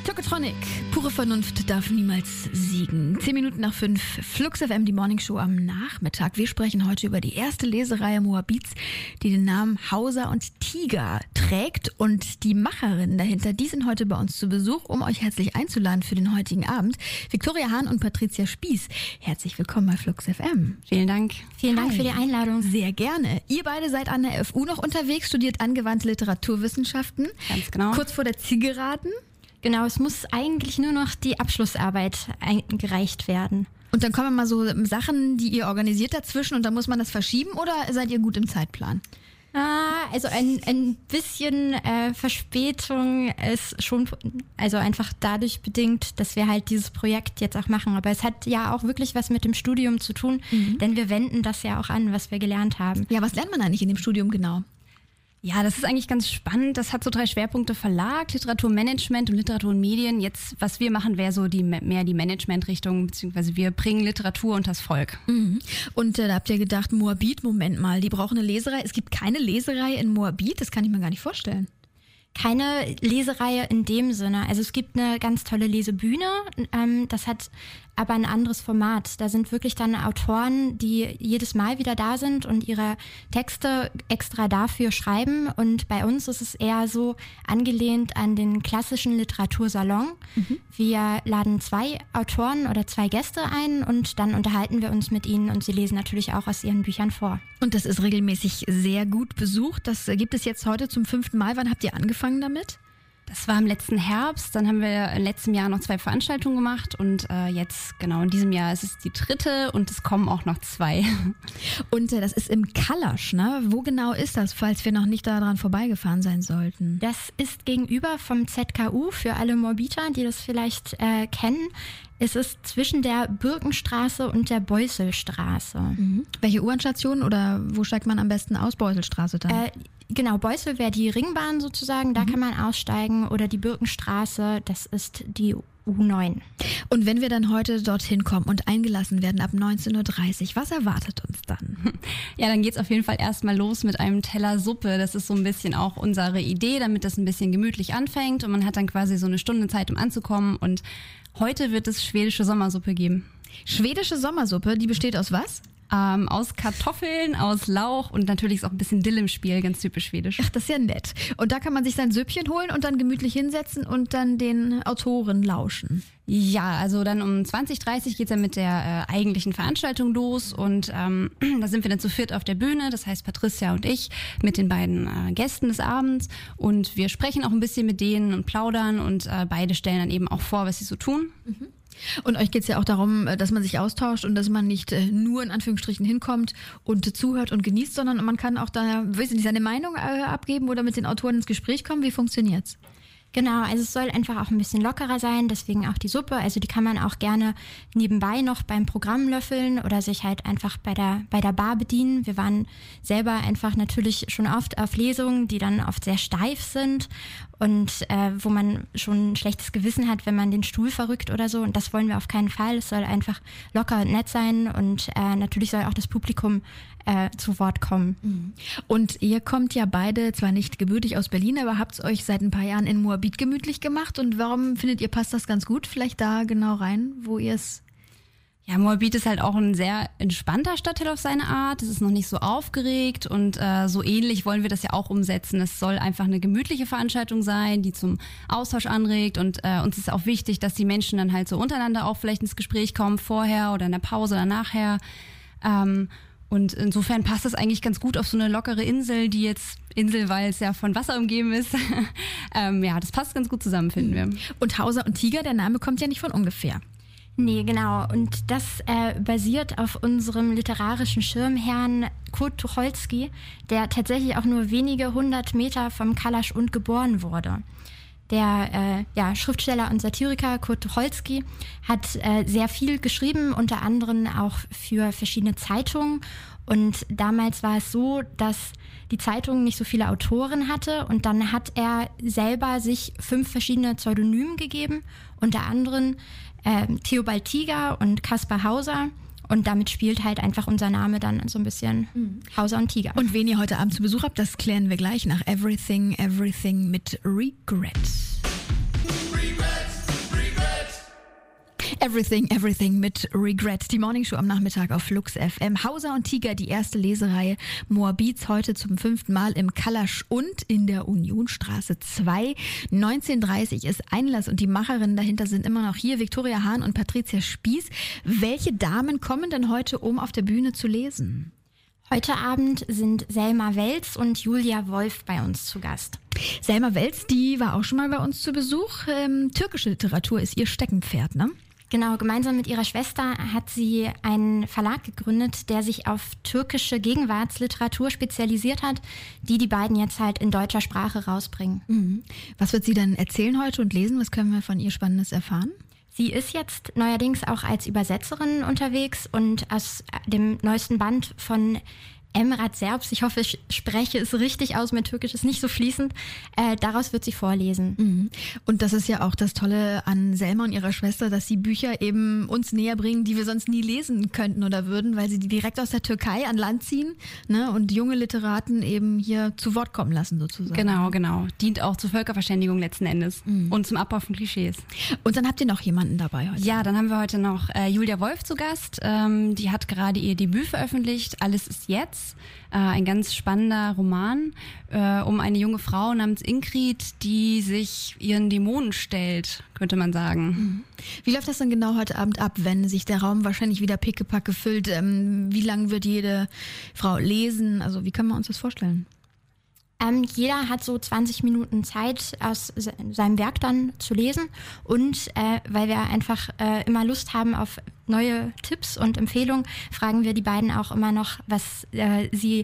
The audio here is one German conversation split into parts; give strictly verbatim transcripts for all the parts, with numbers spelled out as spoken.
Tokotronic, pure Vernunft darf niemals siegen. Zehn Minuten nach fünf, Flux F M, die Morningshow am Nachmittag. Wir sprechen heute über die erste Lesereihe Moabits, die den Namen Hauser und Tiger trägt. Und die Macherinnen dahinter, die sind heute bei uns zu Besuch, um euch herzlich einzuladen für den heutigen Abend. Viktoria Hahn und Patricia Spieß, herzlich willkommen bei Flux F M. Vielen Dank. Vielen Dank Hi. für die Einladung. Sehr gerne. Ihr beide seid an der F U noch unterwegs, studiert angewandte Literaturwissenschaften. Ganz genau. Kurz vor der Zielgeraden. Genau, es muss eigentlich nur noch die Abschlussarbeit eingereicht werden. Und dann kommen mal so Sachen, die ihr organisiert dazwischen und dann muss man das verschieben oder seid ihr gut im Zeitplan? Ah, also ein, ein bisschen äh, Verspätung ist schon, also einfach dadurch bedingt, dass wir halt dieses Projekt jetzt auch machen. Aber es hat ja auch wirklich was mit dem Studium zu tun, mhm. denn wir wenden das ja auch an, was wir gelernt haben. Ja, was lernt man eigentlich in dem Studium genau? Ja, das ist eigentlich ganz spannend. Das hat so drei Schwerpunkte: Verlag, Literaturmanagement und Literatur und Medien. Jetzt, was wir machen, wäre so die mehr die Managementrichtung, beziehungsweise wir bringen Literatur unters Volk. Mhm. Und äh, da habt ihr gedacht, Moabit, Moment mal, die brauchen eine Leserei. Es gibt keine Leserei in Moabit, das kann ich mir gar nicht vorstellen. Keine Lesereihe in dem Sinne. Also es gibt eine ganz tolle Lesebühne, ähm, das hat aber ein anderes Format. Da sind wirklich dann Autoren, die jedes Mal wieder da sind und ihre Texte extra dafür schreiben. Und bei uns ist es eher so angelehnt an den klassischen Literatursalon. Mhm. Wir laden zwei Autoren oder zwei Gäste ein und dann unterhalten wir uns mit ihnen und sie lesen natürlich auch aus ihren Büchern vor. Und das ist regelmäßig sehr gut besucht. Das gibt es jetzt heute zum fünften Mal. Wann habt ihr angefangen damit? Das war im letzten Herbst, dann haben wir im letzten Jahr noch zwei Veranstaltungen gemacht und äh, jetzt, genau, in diesem Jahr ist es die dritte und es kommen auch noch zwei. Und äh, das ist im Kalasch, ne? Wo genau ist das, falls wir noch nicht daran vorbeigefahren sein sollten? Das ist gegenüber vom Z K U, für alle Moabiter, die das vielleicht äh, kennen. Es ist zwischen der Birkenstraße und der Beusselstraße. Mhm. Welche U-Bahn-Station oder wo steigt man am besten aus? Beusselstraße dann? Äh, genau, Beusel wäre die Ringbahn sozusagen, da mhm. kann man aussteigen. Oder die Birkenstraße, das ist die U neun. Und wenn wir dann heute dorthin kommen und eingelassen werden ab neunzehn Uhr dreißig, was erwartet uns dann? Ja, dann geht's auf jeden Fall erstmal los mit einem Teller Suppe. Das ist so ein bisschen auch unsere Idee, damit das ein bisschen gemütlich anfängt und man hat dann quasi so eine Stunde Zeit, um anzukommen. Und heute wird es schwedische Sommersuppe geben. Schwedische Sommersuppe, die besteht aus was? Ähm, aus Kartoffeln, aus Lauch und natürlich ist auch ein bisschen Dill im Spiel, ganz typisch schwedisch. Ach, das ist ja nett. Und da kann man sich sein Süppchen holen und dann gemütlich hinsetzen und dann den Autoren lauschen. Ja, also dann um zwanzig Uhr dreißig geht's ja mit der äh, eigentlichen Veranstaltung los und ähm, da sind wir dann zu viert auf der Bühne, das heißt Patricia und ich mit den beiden äh, Gästen des Abends und wir sprechen auch ein bisschen mit denen und plaudern und äh, beide stellen dann eben auch vor, was sie so tun. Mhm. Und euch geht's ja auch darum, dass man sich austauscht und dass man nicht nur in Anführungsstrichen hinkommt und zuhört und genießt, sondern man kann auch da, weiß ich nicht, seine Meinung äh, abgeben oder mit den Autoren ins Gespräch kommen. Wie funktioniert's? Genau, also es soll einfach auch ein bisschen lockerer sein, deswegen auch die Suppe. Also die kann man auch gerne nebenbei noch beim Programm löffeln oder sich halt einfach bei der bei der Bar bedienen. Wir waren selber einfach natürlich schon oft auf Lesungen, die dann oft sehr steif sind und äh, wo man schon ein schlechtes Gewissen hat, wenn man den Stuhl verrückt oder so. Und das wollen wir auf keinen Fall. Es soll einfach locker und nett sein und äh, natürlich soll auch das Publikum äh, zu Wort kommen. Und ihr kommt ja beide zwar nicht gebürtig aus Berlin, aber habt es euch seit ein paar Jahren in Moabit gemütlich gemacht. Und warum findet ihr, passt das ganz gut? Vielleicht da genau rein, wo ihr es... Ja, Moabit ist halt auch ein sehr entspannter Stadtteil auf seine Art. Es ist noch nicht so aufgeregt und äh, so ähnlich wollen wir das ja auch umsetzen. Es soll einfach eine gemütliche Veranstaltung sein, die zum Austausch anregt und äh, uns ist auch wichtig, dass die Menschen dann halt so untereinander auch vielleicht ins Gespräch kommen, vorher oder in der Pause oder nachher. Ähm, und insofern passt das eigentlich ganz gut auf so eine lockere Insel, die jetzt Insel, weil es ja von Wasser umgeben ist. ähm, ja, das passt ganz gut zusammen, finden wir. Und Hauser und Tiger, der Name kommt ja nicht von ungefähr. Nee, genau. Und das äh, basiert auf unserem literarischen Schirmherrn Kurt Tucholsky, der tatsächlich auch nur wenige hundert Meter vom Kalasch und geboren wurde. Der äh, ja, Schriftsteller und Satiriker Kurt Tucholsky hat äh, sehr viel geschrieben, unter anderem auch für verschiedene Zeitungen. Und damals war es so, dass die Zeitung nicht so viele Autoren hatte und dann hat er selber sich fünf verschiedene Pseudonyme gegeben, unter anderem äh, Theobald Tiger und Kaspar Hauser. Und damit spielt halt einfach unser Name dann so ein bisschen mhm. Hauser und Tiger. Und wen ihr heute Abend zu Besuch habt, das klären wir gleich nach Everything, Everything mit Regret. Regret. Everything, Everything mit Regret. Die Morningshow am Nachmittag auf Flux F M. Hauser und Tiger, die erste Lesereihe Moabits, heute zum fünften Mal im Kalasch und in der Unionstraße zwei. neunzehn Uhr dreißig ist Einlass und die Macherinnen dahinter sind immer noch hier, Viktoria Hahn und Patricia Spieß. Welche Damen kommen denn heute, um auf der Bühne zu lesen? Heute Abend sind Selma Welz und Julia Wolf bei uns zu Gast. Selma Welz, die war auch schon mal bei uns zu Besuch. Ähm, türkische Literatur ist ihr Steckenpferd, ne? Genau, gemeinsam mit ihrer Schwester hat sie einen Verlag gegründet, der sich auf türkische Gegenwartsliteratur spezialisiert hat, die die beiden jetzt halt in deutscher Sprache rausbringen. Mhm. Was wird sie dann erzählen heute und lesen? Was können wir von ihr Spannendes erfahren? Sie ist jetzt neuerdings auch als Übersetzerin unterwegs und aus dem neuesten Band von Emrat Serbs, ich hoffe, ich spreche es richtig aus, mein Türkisch ist nicht so fließend, äh, daraus wird sie vorlesen. Mhm. Und das ist ja auch das Tolle an Selma und ihrer Schwester, dass sie Bücher eben uns näher bringen, die wir sonst nie lesen könnten oder würden, weil sie die direkt aus der Türkei an Land ziehen, ne, und junge Literaten eben hier zu Wort kommen lassen sozusagen. Genau, genau. Dient auch zur Völkerverständigung letzten Endes Mhm. und zum Abbau von Klischees. Und dann habt ihr noch jemanden dabei heute. Ja, dann haben wir heute noch äh, Julia Wolf zu Gast. Ähm, die hat gerade ihr Debüt veröffentlicht, Alles ist jetzt. Äh, ein ganz spannender Roman äh, um eine junge Frau namens Ingrid, die sich ihren Dämonen stellt, könnte man sagen. Mhm. Wie läuft das dann genau heute Abend ab, wenn sich der Raum wahrscheinlich wieder pickepacke füllt? Ähm, wie lang wird jede Frau lesen? Also wie können wir uns das vorstellen? Ähm, jeder hat so zwanzig Minuten Zeit, aus se- seinem Werk dann zu lesen. Und äh, weil wir einfach äh, immer Lust haben auf neue Tipps und Empfehlungen, fragen wir die beiden auch immer noch, was äh, sie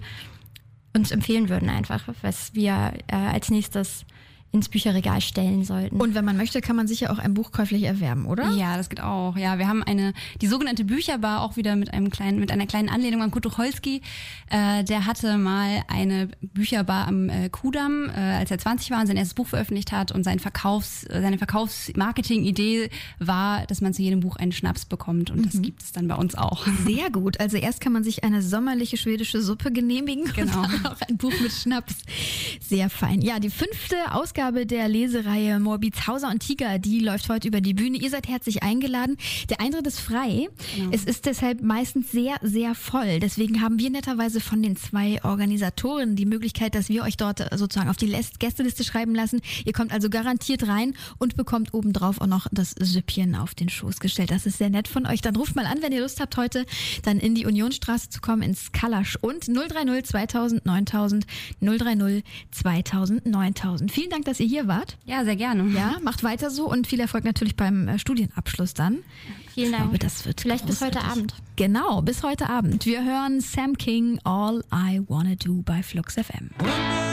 uns empfehlen würden einfach, was wir äh, als nächstes ins Bücherregal stellen sollten. Und wenn man möchte, kann man sicher auch ein Buch käuflich erwerben, oder? Ja, das geht auch. Ja, wir haben eine, die sogenannte Bücherbar, auch wieder mit einem kleinen, mit einer kleinen Anlehnung an Kurt Tucholsky. Äh, der hatte mal eine Bücherbar am äh, Kudamm, äh, als er zwanzig war und sein erstes Buch veröffentlicht hat, und sein Verkaufs, äh, seine Verkaufs-Marketing-Idee war, dass man zu jedem Buch einen Schnaps bekommt, und mhm. das gibt es dann bei uns auch. Sehr gut. Also erst kann man sich eine sommerliche schwedische Suppe genehmigen, genau, und dann auch ein Buch mit Schnaps. Sehr fein. Ja, die fünfte Ausgabe der Lesereihe Moabits, Hauser und Tiger, die läuft heute über die Bühne. Ihr seid herzlich eingeladen. Der Eintritt ist frei. Genau. Es ist deshalb meistens sehr, sehr voll. Deswegen haben wir netterweise von den zwei Organisatoren die Möglichkeit, dass wir euch dort sozusagen auf die Gästeliste schreiben lassen. Ihr kommt also garantiert rein und bekommt obendrauf auch noch das Süppchen auf den Schoß gestellt. Das ist sehr nett von euch. Dann ruft mal an, wenn ihr Lust habt, heute dann in die Unionstraße zu kommen, ins Kalasch, und null drei null zweitausend neuntausend null drei null zweitausend neuntausend. Vielen Dank, dass ihr hier wart. Ja, sehr gerne. Ja, macht weiter so und viel Erfolg natürlich beim äh, Studienabschluss dann. Vielen Dank. Ich glaube, das wird vielleicht großartig. Bis heute Abend. Genau, bis heute Abend. Wir hören Sam King, All I Wanna Do bei Flux F M.